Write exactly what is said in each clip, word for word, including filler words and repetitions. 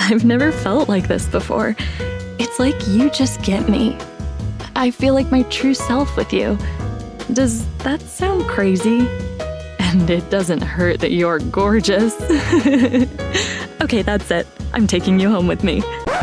I've never felt like this before. It's like you just get me. I feel like my true self with you. Does that sound crazy? And it doesn't hurt that you're gorgeous. Okay, that's it. I'm taking you home with me.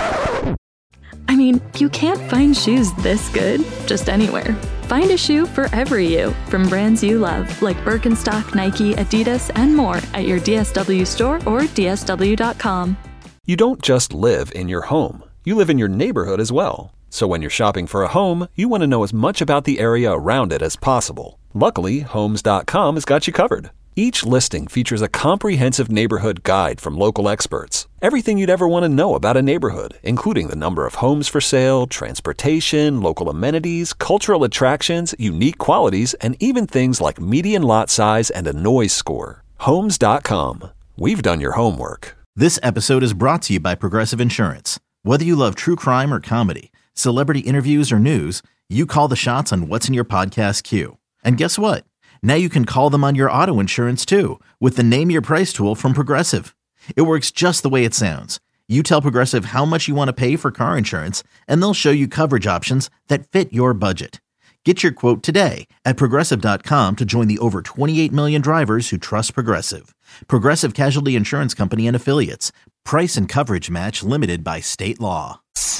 I mean, you can't find shoes this good just anywhere. Find a shoe for every you from brands you love, like Birkenstock, Nike, Adidas, and more at your D S W store or D S W dot com. You don't just live in your home. You live in your neighborhood as well. So when you're shopping for a home, you want to know as much about the area around it as possible. Luckily, Homes dot com has got you covered. Each listing features a comprehensive neighborhood guide from local experts. Everything you'd ever want to know about a neighborhood, including the number of homes for sale, transportation, local amenities, cultural attractions, unique qualities, and even things like median lot size and a noise score. Homes dot com. We've done your homework. This episode is brought to you by Progressive Insurance. Whether you love true crime or comedy, celebrity interviews or news, you call the shots on what's in your podcast queue. And guess what? Now you can call them on your auto insurance too with the Name Your Price tool from Progressive. It works just the way it sounds. You tell Progressive how much you want to pay for car insurance, and they'll show you coverage options that fit your budget. Get your quote today at Progressive dot com to join the over twenty-eight million drivers who trust Progressive. Progressive Casualty Insurance Company and Affiliates. Price and coverage match limited by state law.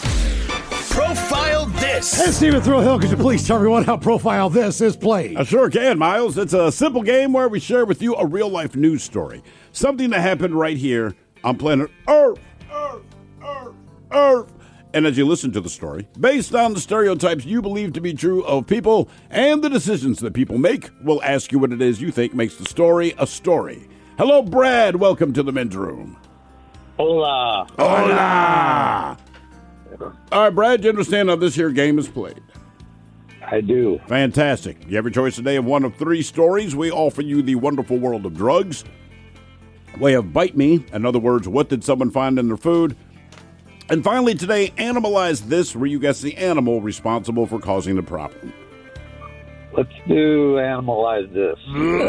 Profile This. Hey, Stephen Thrillhill, could you please tell everyone how Profile This is played? I sure can, Miles. It's a simple game where we share with you a real-life news story. Something that happened right here on planet Earth. Earth, Earth, Earth. And as you listen to the story, based on the stereotypes you believe to be true of people and the decisions that people make, we'll ask you what it is you think makes the story a story. Hello, Brad. Welcome to the men's room. Hola. Hola. All right, Brad, you understand how this here game is played? I do. Fantastic. You have your choice today of one of three stories. We offer you the wonderful world of drugs. We have Bite Me. In other words, what did someone find in their food? And finally today, Animalize This, where you guess the animal responsible for causing the problem. Let's do Animalize This.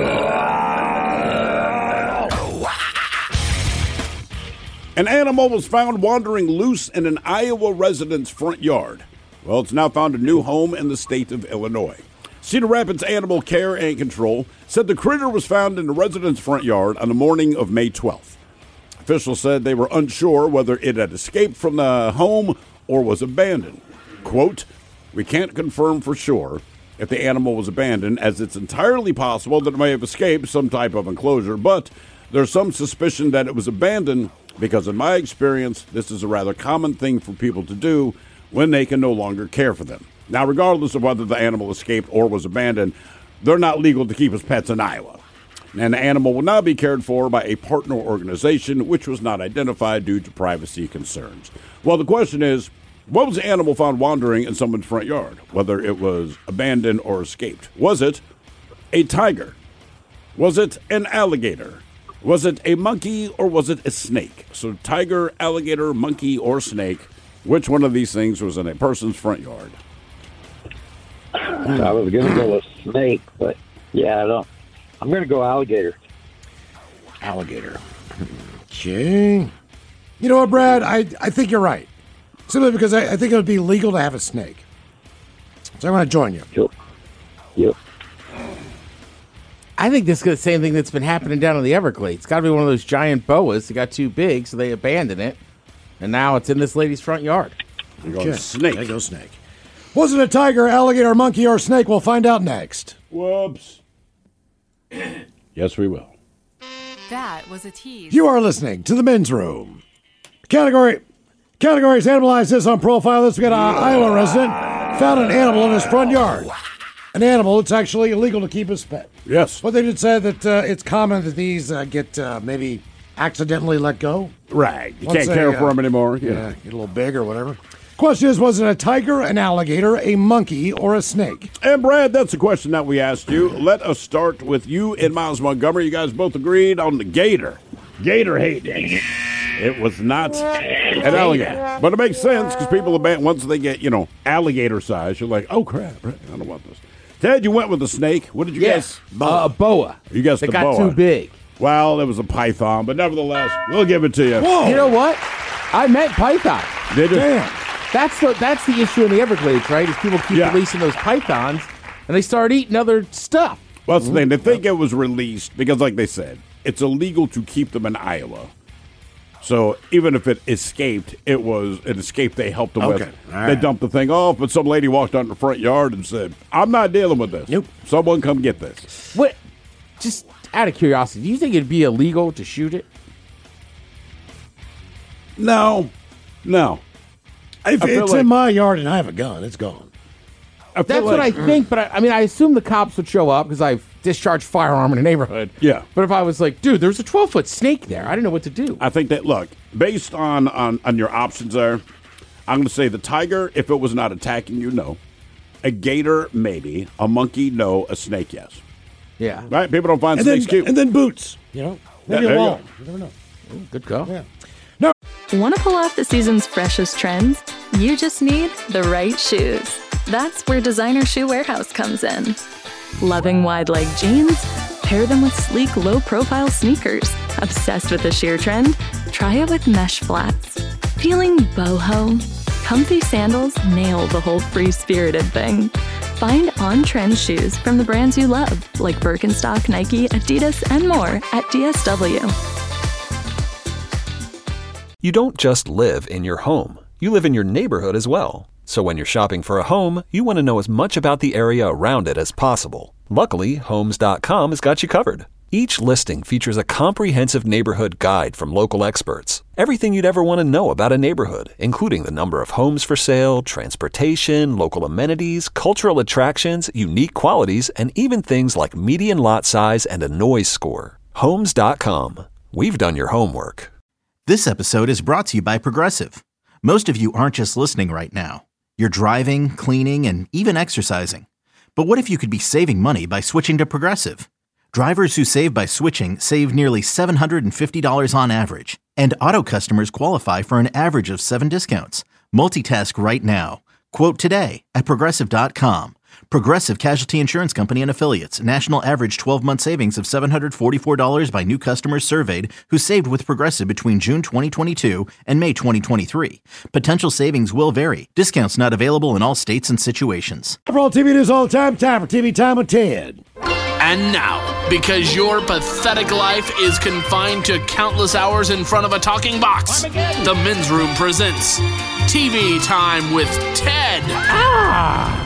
An animal was found wandering loose in an Iowa resident's front yard. Well, it's now found a new home in the state of Illinois. Cedar Rapids Animal Care and Control said the critter was found in the resident's front yard on the morning of May twelfth. Officials said they were unsure whether it had escaped from the home or was abandoned. Quote, "We can't confirm for sure if the animal was abandoned, as it's entirely possible that it may have escaped some type of enclosure, but there's some suspicion that it was abandoned because, in my experience, this is a rather common thing for people to do when they can no longer care for them." Now, regardless of whether the animal escaped or was abandoned, they're not legal to keep as pets in Iowa. And the animal will now be cared for by a partner organization, which was not identified due to privacy concerns. Well, the question is, what was the animal found wandering in someone's front yard, whether it was abandoned or escaped? Was it a tiger? Was it an alligator? Was it a monkey or was it a snake? So tiger, alligator, monkey, or snake, which one of these things was in a person's front yard? I was going to go with snake, but yeah, I don't. I'm going to go alligator. Alligator. Okay. You know what, Brad? I, I think you're right. Simply because I, I think it would be legal to have a snake. So I want to join you. Yep. Yep. I think this is the same thing that's been happening down in the Everglades. It's got to be one of those giant boas that got too big, so they abandoned it. And now it's in this lady's front yard. You're going okay. snake. There goes snake. Was it a tiger, alligator, monkey, or snake? We'll find out next. Whoops. Yes, we will. That was a tease. You are listening to the men's room. Category categories Animalize This on Profile This. We got an Iowa resident found an animal in his front yard. An animal that's actually illegal to keep as pet. Yes. But they did say that uh, it's common that these uh, get uh, maybe accidentally let go. Right. You Once can't they, care uh, for them anymore. Yeah. Yeah. Get a little big or whatever. Question is, was it a tiger, an alligator, a monkey, or a snake? And Brad, that's the question that we asked you. Let us start with you and Miles Montgomery. You guys both agreed on the gator. Gator hating. It was not an alligator. But it makes sense because people, abandon, once they get, you know, alligator size, you're like, oh, crap, I don't want this. Ted, you went with the snake. What did you yes. guess? Uh, a boa. You guessed they the got boa. too big. Well, it was a python, but nevertheless, we'll give it to you. Whoa. You know what? I met python. Did you? Damn. That's the that's the issue in the Everglades, right? Is people keep Yeah. releasing those pythons, and they start eating other stuff. Well, that's the thing. They think it was released because, like they said, it's illegal to keep them in Iowa. So even if it escaped, it was an escape they helped them Okay. with. All They right. dumped the thing off, but some lady walked out in the front yard and said, I'm not dealing with this. Nope. Someone come get this. What? Just out of curiosity, do you think it'd be illegal to shoot it? No. No. If I feel it's like- in my yard and I have a gun, it's gone. I feel That's what I like- think, but I, I mean, I assume the cops would show up because I've discharged firearm in a neighborhood. Yeah. But if I was like, dude, there's a twelve-foot snake there, I didn't know what to do. I think that, look, based on, on, on your options there, I'm going to say the tiger, if it was not attacking you, no. A gator, maybe. A monkey, no. A snake, yes. Yeah. Right? People don't find And then, snakes cute. and then boots. You know, maybe Yeah, a there you wall. go. You never know. Good call. Yeah. Want to pull off the season's freshest trends? You just need the right shoes. That's where Designer Shoe Warehouse comes in. Loving wide leg jeans? Pair them with sleek, low profile sneakers. Obsessed with the sheer trend? Try it with mesh flats. Feeling boho? Comfy sandals nail the whole free spirited thing. Find on trend shoes from the brands you love, like Birkenstock, Nike, Adidas, and more at D S W. You don't just live in your home. You live in your neighborhood as well. So when you're shopping for a home, you want to know as much about the area around it as possible. Luckily, Homes dot com has got you covered. Each listing features a comprehensive neighborhood guide from local experts. Everything you'd ever want to know about a neighborhood, including the number of homes for sale, transportation, local amenities, cultural attractions, unique qualities, and even things like median lot size and a noise score. Homes dot com. We've done your homework. This episode is brought to you by Progressive. Most of you aren't just listening right now. You're driving, cleaning, and even exercising. But what if you could be saving money by switching to Progressive? Drivers who save by switching save nearly seven hundred fifty dollars on average. And auto customers qualify for an average of seven discounts. Multitask right now. Quote today at Progressive dot com. Progressive Casualty Insurance Company and Affiliates. National average twelve-month savings of seven hundred forty-four dollars by new customers surveyed who saved with Progressive between June twenty twenty-two and May twenty twenty-three. Potential savings will vary. Discounts not available in all states and situations. For all T V news all the time, time for T V Time with Ted. And now, because your pathetic life is confined to countless hours in front of a talking box, the Men's Room presents T V Time with Ted. Ah!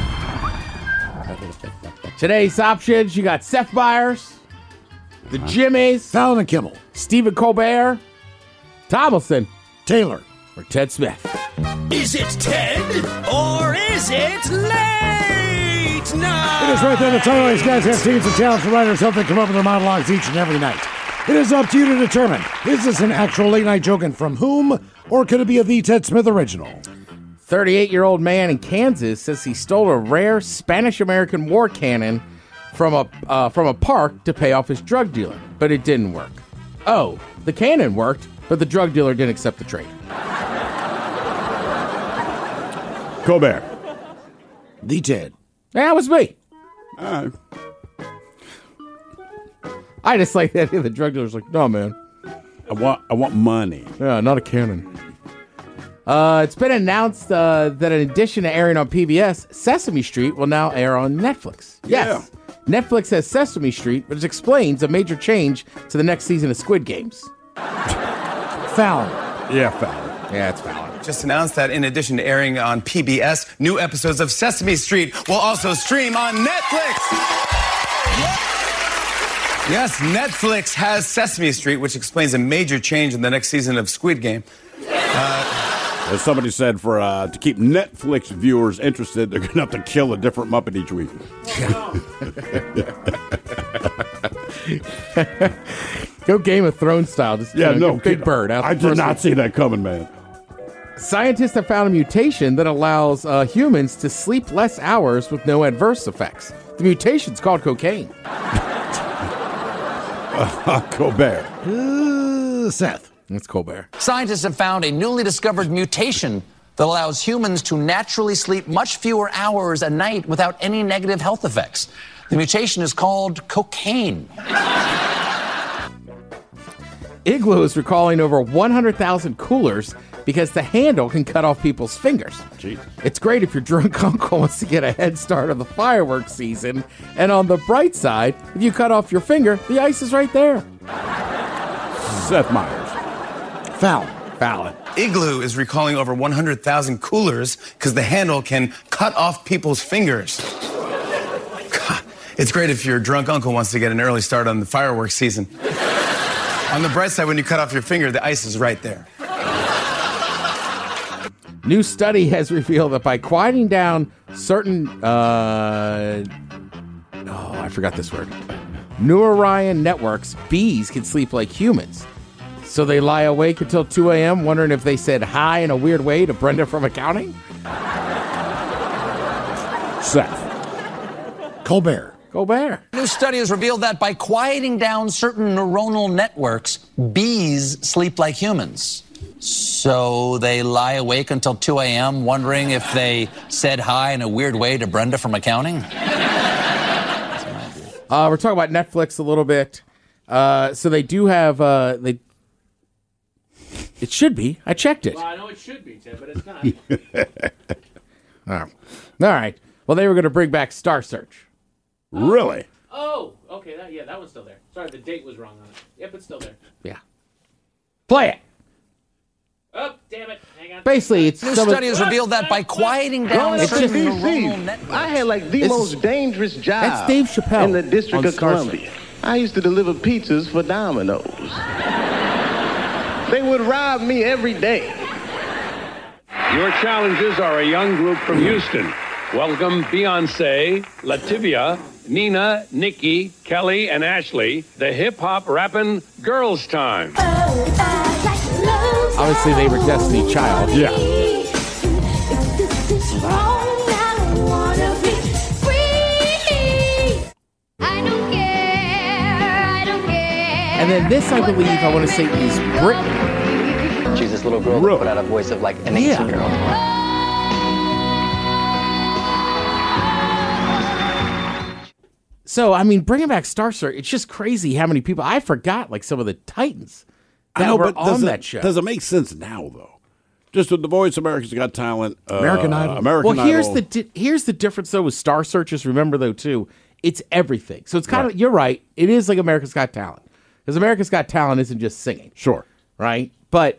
Today's options, you got Seth Meyers, the Jimmys, Fallon and Kimmel, Stephen Colbert, Tomlinson, Taylor, or Ted Smith. Is it Ted or is it late night? It is right there in the title. These guys have teams of talented writers help them come up with their monologues each and every night. It is up to you to determine, is this an actual late night joke and from whom, or could it be a The Ted Smith original? thirty-eight-year-old man in Kansas says he stole a rare Spanish-American war cannon from a uh, from a park to pay off his drug dealer, but it didn't work. Oh, the cannon worked, but the drug dealer didn't accept the trade. Colbert. The Ted. That was me. All right. I just like that. The drug dealer's like, no, man. I want I want money. Yeah, not a cannon. Uh, it's been announced uh, that in addition to airing on P B S, Sesame Street will now air on Netflix. Yes, Netflix has Sesame Street, which explains a major change to the next season of Squid Games. Fallon. Yeah, Fallon. Yeah, it's Fallon. Just announced that in addition to airing on P B S, new episodes of Sesame Street will also stream on Netflix. Yes, Netflix has Sesame Street, which explains a major change in the next season of Squid Game. Uh, As somebody said, for uh, to keep Netflix viewers interested, they're going to have to kill a different Muppet each week. Go Game of Thrones style. Just, Yeah, you know, no. get Big kid, Bird out. I the did first not one. see that coming, man. Scientists have found a mutation that allows uh, humans to sleep less hours with no adverse effects. The mutation's called cocaine. Uh, Colbert. Uh, Seth. That's Colbert. Scientists have found a newly discovered mutation that allows humans to naturally sleep much fewer hours a night without any negative health effects. The mutation is called cocaine. Igloo is recalling over one hundred thousand coolers because the handle can cut off people's fingers. Jeez. It's great if your drunk uncle wants to get a head start on the fireworks season. And on the bright side, if you cut off your finger, the ice is right there. Seth Meyers. Foul. Foul. Igloo is recalling over one hundred thousand coolers because the handle can cut off people's fingers. God, it's great if your drunk uncle wants to get an early start on the fireworks season. On the bright side, when you cut off your finger, the ice is right there. New study has revealed that by quieting down certain, uh, oh, I forgot this word, neuron networks, bees can sleep like humans. So they lie awake until two a.m. wondering if they said hi in a weird way to Brenda from accounting? Seth. Colbert. Colbert. New study has revealed that by quieting down certain neuronal networks, bees sleep like humans. So they lie awake until two a.m. wondering if they said hi in a weird way to Brenda from accounting? Uh, we're talking about Netflix a little bit. Uh, so they do have, uh, they. It should be. I checked it. Well, I know it should be, Ted, but it's not. Oh. All right. Well, they were going to bring back Star Search. Really? Oh, okay. That, yeah, that one's still there. Sorry, the date was wrong on it. Yep, it's still there. Yeah. Play it. Oh, damn it. Hang on. Basically, it's... New study has revealed that by quieting down It's certain just- neuronal networks. I had like the It's- most dangerous job That's Dave Chappelle in the District on of Star Columbia. I used to deliver pizzas for Domino's. They would rob me every day. Your challenges are a young group from Houston. Welcome Beyonce, Lativia, Nina, Nikki, Kelly, and Ashley, the hip-hop rapping Girls Time. Obviously, they were Destiny Child. Yeah. And then this, I believe, I want to say is Britney. She's this little girl that put out a voice of like an Yeah. eighteen-year-old. So, I mean, bringing back Star Search, it's just crazy how many people. I forgot, like, some of the Titans that I know, were but does on it, that show. Does it make sense now, though? Just with The Voice, America's Got Talent, uh, American Idol. American well, here's Idol. the di- here's the difference, though, with Star Searchers. Remember, though, too, it's everything. So it's kind of, you're right, it is like America's Got Talent. Because America's Got Talent isn't just singing. Sure. Right? But,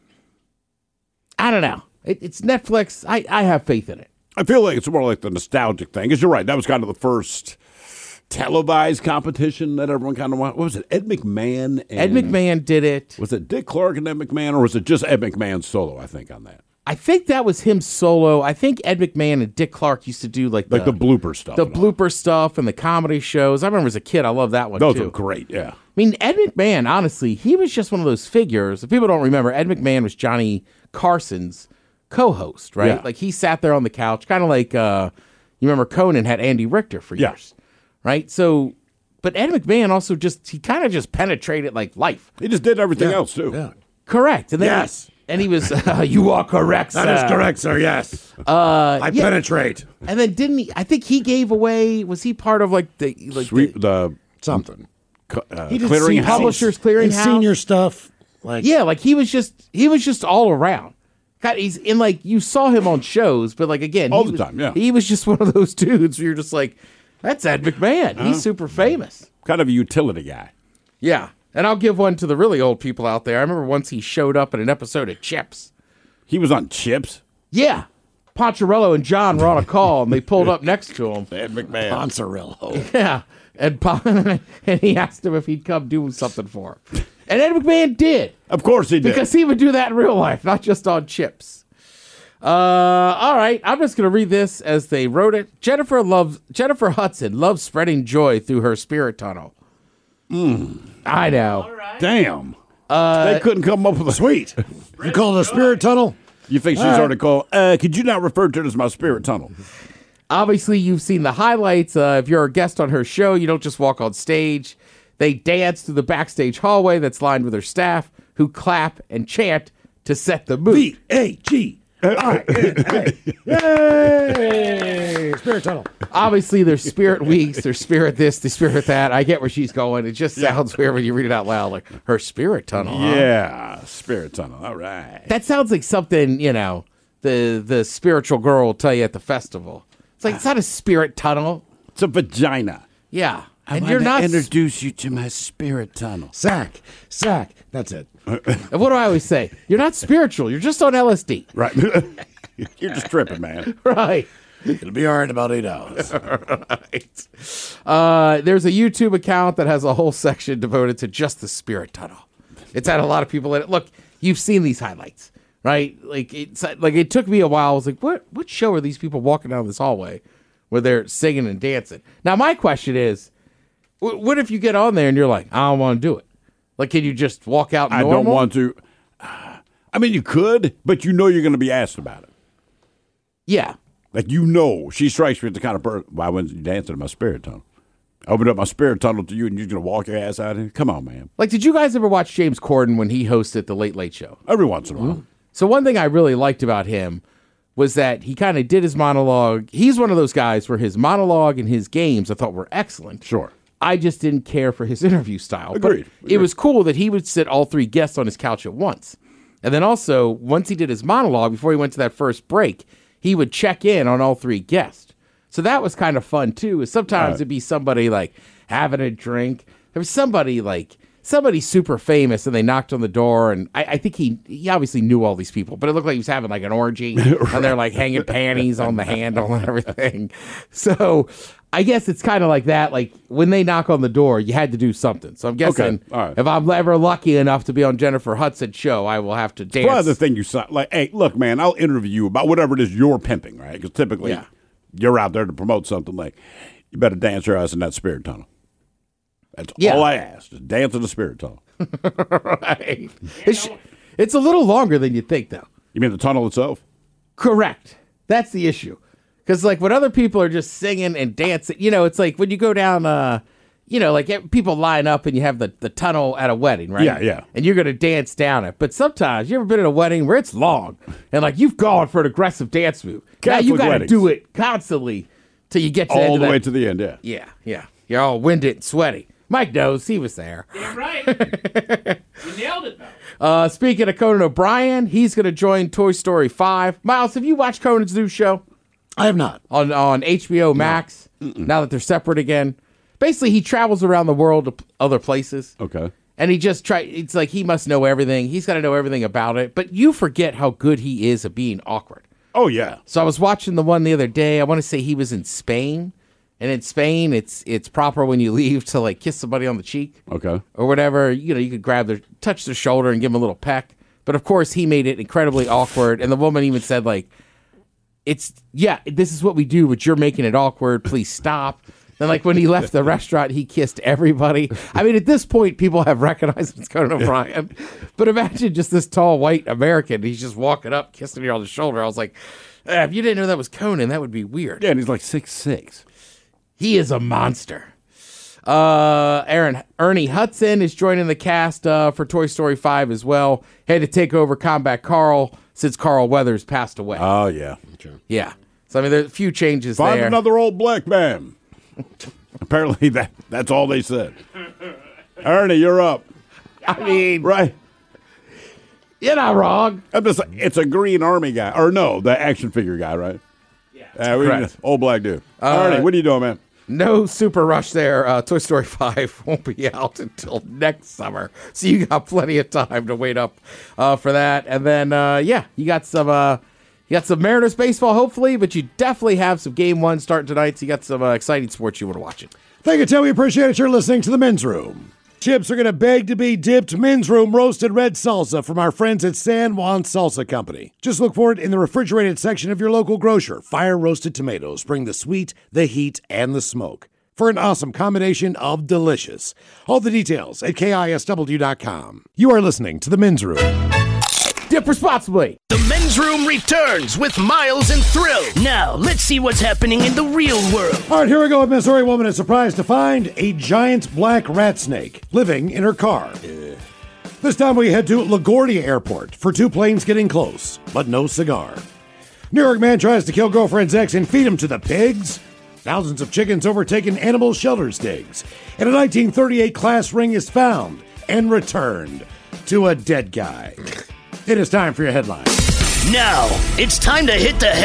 I don't know. It, it's Netflix. I, I have faith in it. I feel like it's more like the nostalgic thing. Because you're right, that was kind of the first televised competition that everyone kind of wanted. What was it? Ed McMahon? And, Ed McMahon did it. Was it Dick Clark and Ed McMahon, or was it just Ed McMahon solo, I think, on that? I think that was him solo. I think Ed McMahon and Dick Clark used to do like Like the blooper stuff. the and all. blooper stuff and the comedy shows. I remember as a kid, I loved that one Those too. are great, yeah. I mean, Ed McMahon, honestly, he was just one of those figures. If people don't remember, Ed McMahon was Johnny Carson's co-host, right? Yeah. Like he sat there on the couch, kind of like uh, you remember Conan had Andy Richter for Yeah. years, right? So, but Ed McMahon also just he kind of just penetrated like life. He just did everything Yeah. else, too. Yeah. Correct. And then Yes. and he was uh, you are correct, That sir. is correct, sir. Yes. Uh, I yeah. penetrate. And then didn't he? I think he gave away. Was he part of like the like Sweet, the, the Something. uh, He did clearing see house. Publishers And Clearing House? senior stuff. Like yeah, like he was just he was just all around. God, he's in like you saw him on shows, but like again, All he the was, time, yeah. he was just one of those dudes where you're just like, that's Ed McMahon. He's super famous. Kind of a utility guy. Yeah, and I'll give one to the really old people out there. I remember once he showed up in an episode of Chips. He was on Chips. Yeah, Poncherello and John were on a call, and they pulled up next to him. Ed McMahon. Poncerillo. Yeah, and Pon- and he asked him if he'd come do something for him, and Ed McMahon did. Of course he did. Because he would do that in real life, not just on Chips. Uh, all right, I'm just going to read this as they wrote it. Jennifer loves Jennifer Hudson loves spreading joy through her spirit tunnel. Mm. I know. Damn. Uh, they couldn't come up with a Sweet. You call it a spirit tunnel? You think she's All right. already called? Uh, could you not refer to it as my spirit tunnel? Obviously, you've seen the highlights. Uh, if you're a guest on her show, you don't just walk on stage. They dance through the backstage hallway that's lined with her staff, who clap and chant to set the mood. V A G right. Hey. Yay! Spirit tunnel. Obviously, there's spirit weeks, there's spirit this, there's spirit that. I get where she's going. It just sounds yeah. weird when you read it out loud, like her spirit tunnel. Huh? Yeah, spirit tunnel. All right. That sounds like something, you know, the the spiritual girl will tell you at the festival. It's like, it's not a spirit tunnel. It's a vagina. Yeah. I and you're not introduce you to my spirit tunnel. Sack, sack. That's it. And what do I always say? You're not spiritual. You're just on L S D. Right. You're just tripping, man. Right. It'll be all right in about eight hours. Right. Uh, there's a YouTube account that has a whole section devoted to just the spirit tunnel. It's had a lot of people in it. Look, you've seen these highlights, right? Like it's like it took me a while. I was like, what? What show are these people walking down this hallway where they're singing and dancing? Now, my question is, what if you get on there and you're like, I don't want to do it? Like, can you just walk out normal? I don't want to. I mean, you could, but you know you're going to be asked about it. Yeah. Like, you know, she strikes me as the kind of person, why wasn't you dancing in my spirit tunnel? I opened up my spirit tunnel to you and you're going to walk your ass out here? Come on, man. Like, did you guys ever watch James Corden when he hosted The Late Late Show? Every once in a while. Mm-hmm. So one thing I really liked about him was that he kind of did his monologue. He's one of those guys where his monologue and his games I thought were excellent. Sure. I just didn't care for his interview style. Agreed. But Agreed. It was cool that he would sit all three guests on his couch at once. And then also, once he did his monologue, before he went to that first break, he would check in on all three guests. So that was kind of fun, too. Is sometimes uh, it'd be somebody, like, having a drink. There was somebody, like, somebody super famous, and they knocked on the door, and I, I think he he obviously knew all these people, but it looked like he was having, like, an orgy, right. And they're, like, hanging panties on the handle and everything. So I guess it's kind of like that. Like, when they knock on the door, you had to do something. So I'm guessing okay. Right. if I'm ever lucky enough to be on Jennifer Hudson's show, I will have to dance. Well, the thing you saw, like, hey, look, man, I'll interview you about whatever it is you're pimping, right? Because typically yeah. you're out there to promote something. Like, you better dance your ass in that spirit tunnel. That's yeah. all I ask. Just dance in the spirit tunnel. Right. It's, it's a little longer than you think, though. You mean the tunnel itself? Correct. That's the issue. Because, like, when other people are just singing and dancing, you know, it's like when you go down, uh, you know, like people line up and you have the, the tunnel at a wedding, right? Yeah, yeah. And you're going to dance down it. But sometimes, you ever been at a wedding where it's long and, like, you've gone for an aggressive dance move. Catholic now you got to weddings. do it constly till you get to the all end the of way that. to the end, yeah. Yeah, yeah. You're all winded and sweaty. Mike knows. He was there. Damn right. You nailed it, though. Uh, speaking of Conan O'Brien, he's going to join Toy Story five. Miles, have you watched Conan's new show? I have not. On on H B O Max, no. Now that they're separate again. Basically, he travels around the world to p- other places. Okay. And he just try. It's like he must know everything. He's got to know everything about it. But you forget how good he is at being awkward. Oh, yeah. So I was watching the one the other day. I want to say he was in Spain. And in Spain, it's it's proper when you leave to, like, kiss somebody on the cheek. Okay. Or whatever. You know, you could grab their, touch their shoulder and give them a little peck. But, of course, he made it incredibly awkward. And the woman even said, like, it's, yeah, this is what we do, but you're making it awkward. Please stop. And, like, when he left the restaurant, he kissed everybody. I mean, at this point, people have recognized it's Conan O'Brien. But imagine just this tall, white American. He's just walking up, kissing you on the shoulder. I was like, eh, if you didn't know that was Conan, that would be weird. Yeah, and he's like six six. He is a monster. Uh, Aaron Ernie Hudson is joining the cast uh, for Toy Story five as well. Had to take over Combat Carl since Carl Weathers passed away. Oh, yeah. Okay. Yeah. So, I mean, there's a few changes Find there. another old black man. Apparently, that that's all they said. Ernie, you're up. I mean, right. You're not wrong. I'm just, it's a Green Army guy. Or no, the action figure guy, right? Yeah. Uh, we, Correct. old black dude. Uh, Ernie, what are you doing, man? No super rush there. Uh, Toy Story five won't be out until next summer. So you got plenty of time to wait up uh, for that. And then, uh, yeah, you got some uh, you got some Mariners baseball, hopefully, but you definitely have some game one starting tonight. So you got some uh, exciting sports you want to watch it. Thank you, Tim. We appreciate it. You're listening to The Men's Room. Chips are going to beg to be dipped Men's Room roasted red salsa from our friends at San Juan Salsa Company. Just look for it in the refrigerated section of your local grocer. Fire roasted tomatoes bring the sweet, the heat, and the smoke for an awesome combination of delicious. All the details at K I S W dot com. You are listening to The Men's Room. Dip responsibly. The Men's Room returns with Miles and Thrill. Now, let's see what's happening in the real world. All right, here we go. A Missouri woman is surprised to find a giant black rat snake living in her car. This time we head to LaGuardia Airport for two planes getting close, but no cigar. New York man tries to kill girlfriend's ex and feed him to the pigs. Thousands of chickens overtaken animal shelter digs. And a nineteen thirty-eight class ring is found and returned to a dead guy. It is time for your headlines. Now, it's time to hit the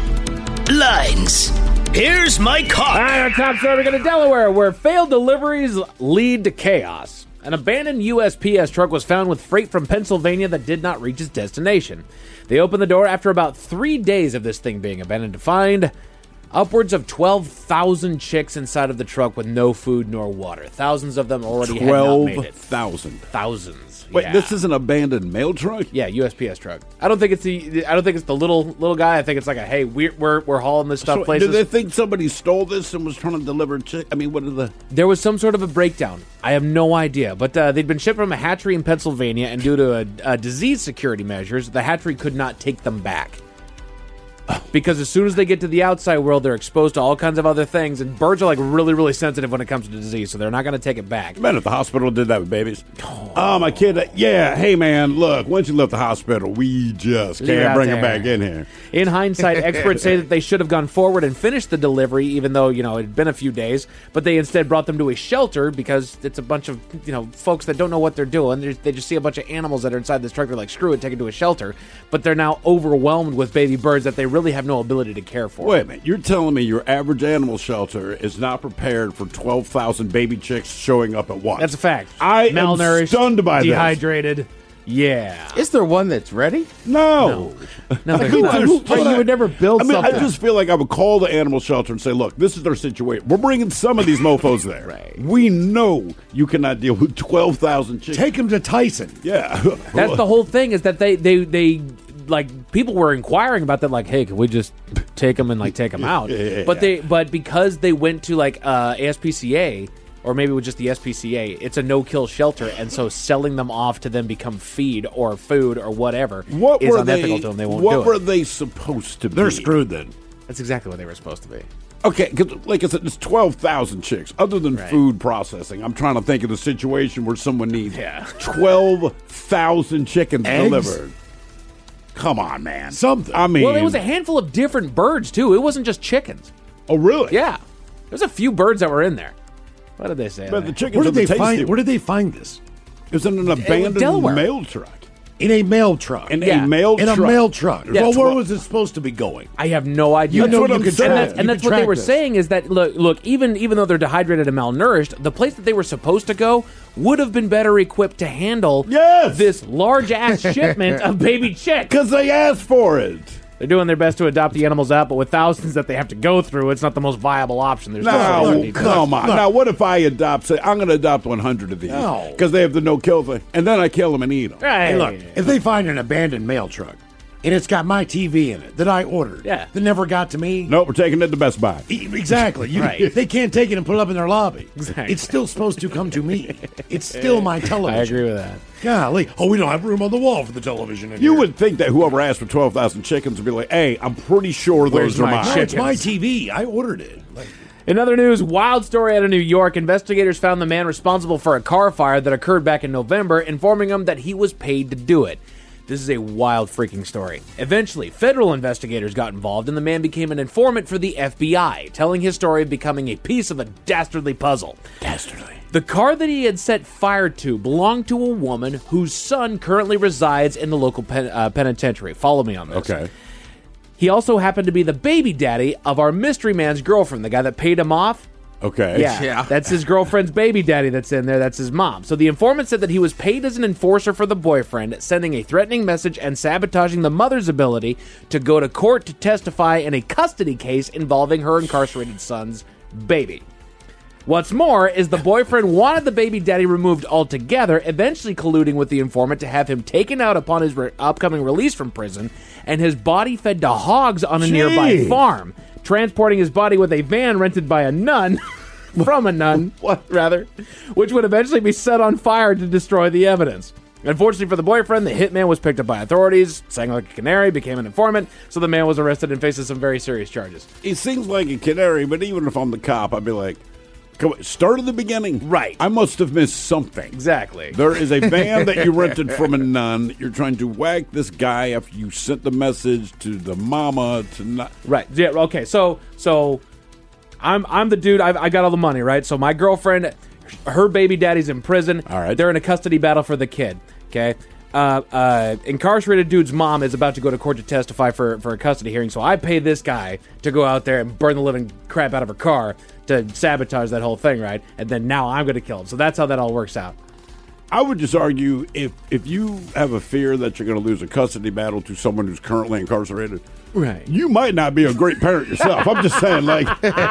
headlines. Here's my cop. All right, our top story, we go to Delaware, where failed deliveries lead to chaos. An abandoned U S P S truck was found with freight from Pennsylvania that did not reach its destination. They opened the door after about three days of this thing being abandoned to find upwards of twelve thousand chicks inside of the truck with no food nor water. Thousands of them already had not made it. twelve thousand. Thousands. Wait, yeah. this is an abandoned mail truck? Yeah, U S P S truck. I don't think it's the. I don't think it's the little little guy. I think it's like a hey, we're we're, we're hauling this stuff So, places. do they think somebody stole this and was trying to deliver chick? I mean, what are the? There was some sort of a breakdown. I have no idea, but uh, they'd been shipped from a hatchery in Pennsylvania, and due to a, a disease security measures, the hatchery could not take them back. Because as soon as they get to the outside world, they're exposed to all kinds of other things, and birds are like really, really sensitive when it comes to disease, so they're not going to take it back. Man, at the hospital did that with babies. Oh, oh my kid. Uh, yeah, hey man, look. Once you left the hospital, we just can't bring him back in here. In hindsight, experts say that they should have gone forward and finished the delivery, even though you know it had been a few days. But they instead brought them to a shelter because it's a bunch of you know folks that don't know what they're doing. They're, they just see a bunch of animals that are inside this truck. They're like, screw it, take it to a shelter. But they're now overwhelmed with baby birds that they really have no ability to care for. Wait a minute. You're telling me your average animal shelter is not prepared for twelve thousand baby chicks showing up at once? That's a fact. I Malnourished, am stunned by dehydrated. This. Yeah. Is there one that's ready? No. No, no there's who, not. who, who, you would never build I mean, something. I just feel like I would call the animal shelter and say, look, this is our situation. We're bringing some of these mofos there. Right. We know you cannot deal with twelve thousand chicks. Take them to Tyson. Yeah. That's the whole thing is that they, they, they, like, people were inquiring about that, like, hey, can we just take them and, like, take them out? Yeah, yeah, but yeah. they, but because they went to, like, uh, A S P C A, or maybe with just the S P C A, it's a no-kill shelter, and so selling them off to then become feed or food or whatever what is were unethical they, to them. They won't what do were it. they supposed to be? They're screwed then. That's exactly what they were supposed to be. Okay, because like I said, it's twelve thousand chicks. Other than Right. food processing, I'm trying to think of the situation where someone needs Yeah. twelve thousand chickens Eggs? delivered. Come on, man. Something. I mean, Well, it was a handful of different birds, too. It wasn't just chickens. oh, really? Yeah. There's a few birds that were in there. What did they say? But the chickens Where are did the they tasty find? ones. Where did they find this? It was in an abandoned Delaware. mail truck. In a mail truck. In Yeah. a mail In truck. a mail truck. Yeah, well, where twelve was it supposed to be going? I have no idea. You know what you I'm could saying. track. And that's, and you that's could what they track were this. saying is that look, look, even even though they're dehydrated and malnourished, the place that they were supposed to go would have been better equipped to handle Yes! this large ass shipment of baby chicks. Because they asked for it. They're doing their best to adopt the animals out, but with thousands that they have to go through, it's not the most viable option. There's No, no need to- come on. Now, what if I adopt, say, I'm going to adopt one hundred of these No. because they have the no-kill thing, and then I kill them and eat them. Right. Hey, look, if they find an abandoned mail truck and it's got my T V in it that I ordered, Yeah. that never got to me. Nope, we're taking it to Best Buy. E- Exactly. You, Right. They can't take it and put it up in their lobby. Exactly. It's still supposed to come to me. It's still my I television. agree with that. Golly. Oh, we don't have room on the wall for the television. In You here. would think that whoever asked for twelve thousand chickens would be like, hey, I'm pretty sure Where's those are my mine. No, it's my chickens. T V. I ordered it. Like, In other news, wild story out of New York. Investigators found the man responsible for a car fire that occurred back in November, informing him that he was paid to do it. This is a wild freaking story. Eventually, federal investigators got involved, and the man became an informant for the F B I, telling his story of becoming a piece of a dastardly puzzle. dastardly. The car that he had set fire to belonged to a woman whose son currently resides in the local pen, uh, penitentiary. Follow me on this. Okay. He also happened to be the baby daddy of our mystery man's girlfriend, the guy that paid him off. Okay. Yeah, that's his girlfriend's baby daddy that's in there. That's his mom. So the informant said that he was paid as an enforcer for the boyfriend, sending a threatening message and sabotaging the mother's ability to go to court to testify in a custody case involving her incarcerated son's baby. What's more is the boyfriend wanted the baby daddy removed altogether, eventually colluding with the informant to have him taken out upon his re- upcoming release from prison and his body fed to hogs on a Gee. nearby farm, transporting his body with a van rented by a nun, from a nun, what rather, which would eventually be set on fire to destroy the evidence. Unfortunately for the boyfriend, the hitman was picked up by authorities, sang like a canary, became an informant, so the man was arrested and faces some very serious charges. He sings like a canary, but even if I'm the cop, I'd be like, Come on, start at the beginning. Right. I must have missed something. Exactly. There is a van that you rented from a nun. You're trying to whack this guy after you sent the message to the mama to not. Right. Yeah. Okay. So so, I'm I'm the dude. I've, I got all the money. Right. So my girlfriend, her baby daddy's in prison. All right. They're in a custody battle for the kid. Okay. Uh, uh, incarcerated dude's mom is about to go to court to testify for, for a custody hearing, so I pay this guy to go out there and burn the living crap out of her car to sabotage that whole thing, right? And then now I'm going to kill him. So that's how that all works out. I would just argue if if you have a fear that you're going to lose a custody battle to someone who's currently incarcerated, right? You might not be a great parent yourself. I'm just saying, like,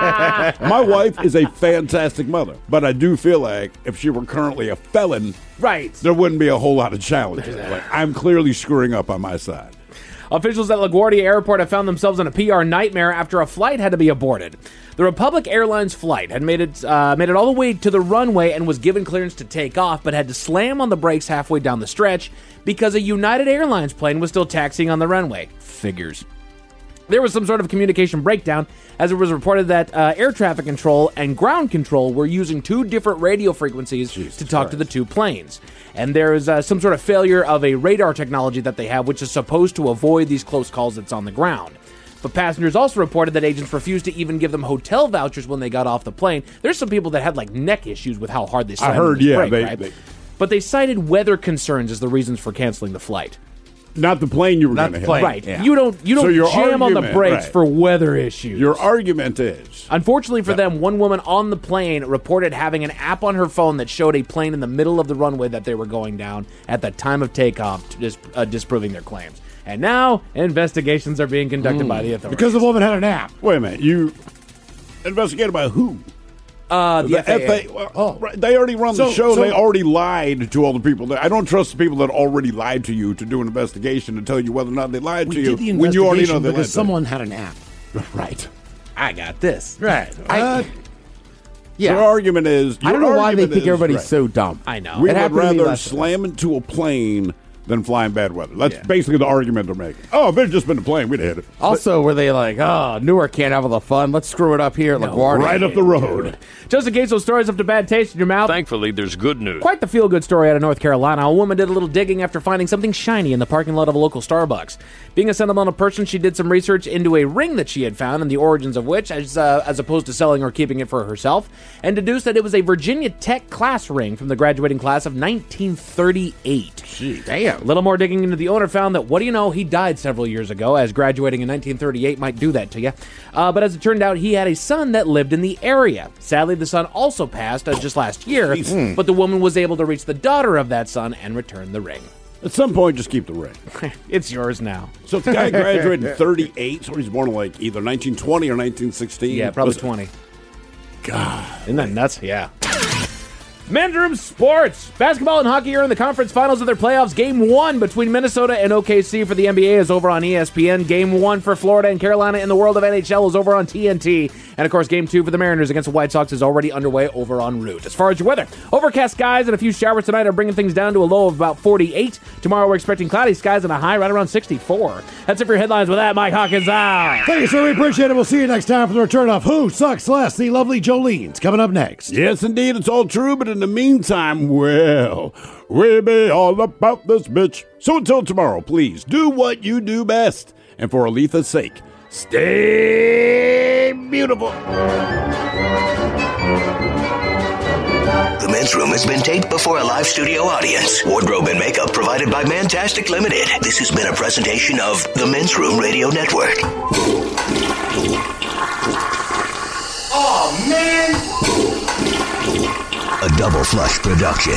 my wife is a fantastic mother, but I do feel like if she were currently a felon, right, there wouldn't be a whole lot of challenges. Like, I'm clearly screwing up on my side. Officials at LaGuardia Airport have found themselves in a P R nightmare after a flight had to be aborted. The Republic Airlines flight had made it uh, made it all the way to the runway and was given clearance to take off, but had to slam on the brakes halfway down the stretch because a United Airlines plane was still taxiing on the runway. Figures. There was some sort of communication breakdown, as it was reported that uh, air traffic control and ground control were using two different radio frequencies Jesus to talk Christ. to the two planes. And there is uh, some sort of failure of a radar technology that they have, which is supposed to avoid these close calls that's on the ground. But passengers also reported that agents refused to even give them hotel vouchers when they got off the plane. There's some people that had like neck issues with how hard they slammed I heard, this yeah, brake, they, right? they, but they cited weather concerns as the reasons for canceling the flight. Not the plane you were Not going to the hit. plane. Right. Yeah. You don't you don't so jam on the brakes right. for weather issues. Your argument is... Unfortunately for them, one woman on the plane reported having an app on her phone that showed a plane in the middle of the runway that they were going down at the time of takeoff, dis- uh, disproving their claims. And now, investigations are being conducted mm. by the authorities. Because the woman had an app. Wait a minute. You investigated by who? Uh, the, the F A A. F A A. Well, oh. Right, they already run so, the show. So, they already lied to all the people. That, I don't trust the people that already lied to you to do an investigation to tell you whether or not they lied we to did you the when you already know they because lied someone had an app. Right. I got this. Right. I, uh, yeah. Your argument is... Your I don't know why they think is, everybody's right. so dumb. I know. We it would rather slam into a plane than fly in bad weather. That's yeah. basically the argument they're making. Oh, if it had just been a plane, we'd have hit it. Also, but, were they like, oh, Newark can't have all the fun. Let's screw it up here at no, LaGuardia. Right up the road. Just in case those stories left a bad taste in your mouth. Thankfully, there's good news. Quite the feel-good story out of North Carolina. A woman did a little digging after finding something shiny in the parking lot of a local Starbucks. Being a sentimental person, she did some research into a ring that she had found and the origins of which, as, uh, as opposed to selling or keeping it for herself, and deduced that it was a Virginia Tech class ring from the graduating class of nineteen thirty-eight. Gee, damn. A little more digging into the owner found that, what do you know, he died several years ago, as graduating in nineteen thirty-eight might do that to you. Uh, but as it turned out, he had a son that lived in the area. Sadly, the son also passed uh, just last year, mm. but the woman was able to reach the daughter of that son and return the ring. At some point, just keep the ring. It's yours now. So if the guy graduated in thirty-eight, so he's born in like either nineteen twenty or nineteen sixteen. Yeah, probably twenty. God. Isn't that nuts? Yeah. Men's Room Sports. Basketball and hockey are in the conference finals of their playoffs. Game one between Minnesota and O K C for the N B A is over on E S P N. Game one for Florida and Carolina in the world of N H L is over on T N T. And, of course, Game two for the Mariners against the White Sox is already underway over on Root. As far as your weather, overcast skies and a few showers tonight are bringing things down to a low of about forty-eight. Tomorrow we're expecting cloudy skies and a high right around sixty-four. That's it for your headlines. With that, Mike Hawkins out. Thank you, sir. We appreciate it. We'll see you next time for the return of Who Sucks Less, the lovely Jolene's coming up next. Yes, indeed. It's all true. But in the meantime, well, we be all about this bitch. So until tomorrow, please do what you do best. And for Aletha's sake, stay beautiful. The Men's Room has been taped before a live studio audience. Wardrobe and makeup provided by Mantastic Limited. This has been a presentation of the Men's Room Radio Network. Oh, man! A Double Flush production.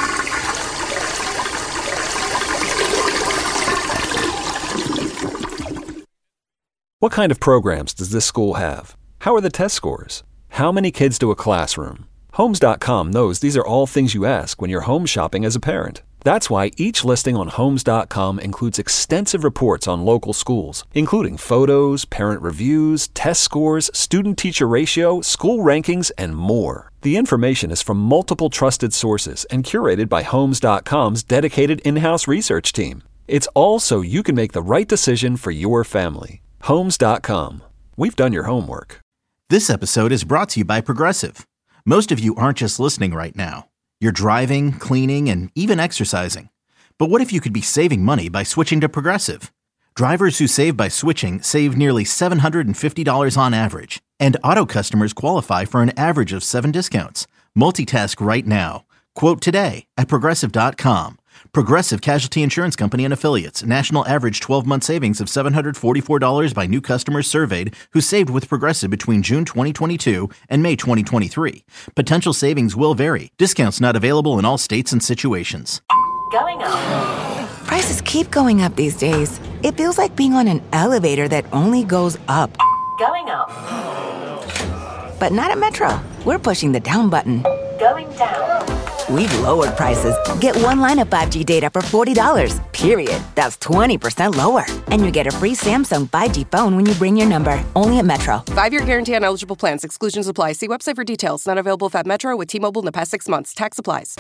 What kind of programs does this school have? How are the test scores? How many kids do a classroom? Homes dot com knows these are all things you ask when you're home shopping as a parent. That's why each listing on Homes dot com includes extensive reports on local schools, including photos, parent reviews, test scores, student-teacher ratio, school rankings, and more. The information is from multiple trusted sources and curated by Homes dot com's dedicated in-house research team. It's all so you can make the right decision for your family. Homes dot com. We've done your homework. This episode is brought to you by Progressive. Most of you aren't just listening right now. You're driving, cleaning, and even exercising. But what if you could be saving money by switching to Progressive? Drivers who save by switching save nearly seven hundred fifty dollars on average. And auto customers qualify for an average of seven discounts. Multitask right now. Quote today at Progressive dot com. Progressive Casualty Insurance Company and Affiliates. National average twelve-month savings of seven hundred forty-four dollars by new customers surveyed who saved with Progressive between June twenty twenty-two and May twenty twenty-three. Potential savings will vary. Discounts not available in all states and situations. Going up. Prices keep going up these days. It feels like being on an elevator that only goes up. Going up. But not at Metro. We're pushing the down button. Going down. We've lowered prices. Get one line of five G data for forty dollars, period. That's twenty percent lower. And you get a free Samsung five G phone when you bring your number. Only at Metro. Five-year guarantee on eligible plans. Exclusions apply. See website for details. Not available if at Metro with T-Mobile in the past six months. Tax applies.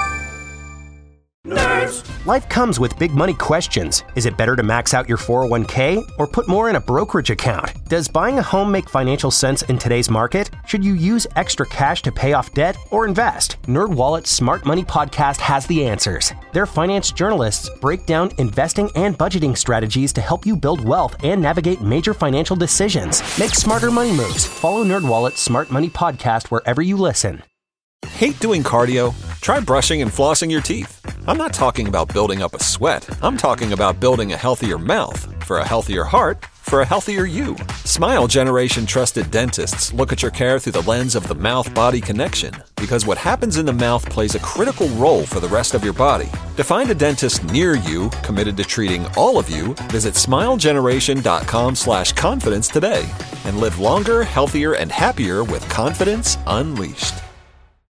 Nerds. Life comes with big money questions. Is it better to max out your four oh one k or put more in a brokerage account? Does buying a home make financial sense in today's market? Should you use extra cash to pay off debt or invest? NerdWallet's Smart Money Podcast has the answers. Their finance journalists break down investing and budgeting strategies to help you build wealth and navigate major financial decisions. Make smarter money moves. Follow NerdWallet's Smart Money Podcast wherever you listen. Hate doing cardio? Try brushing and flossing your teeth. I'm not talking about building up a sweat. I'm talking about building a healthier mouth for a healthier heart for a healthier you. Smile Generation trusted dentists look at your care through the lens of the mouth-body connection because what happens in the mouth plays a critical role for the rest of your body. To find a dentist near you committed to treating all of you, visit smilegeneration.com slash confidence today and live longer, healthier, and happier with confidence unleashed.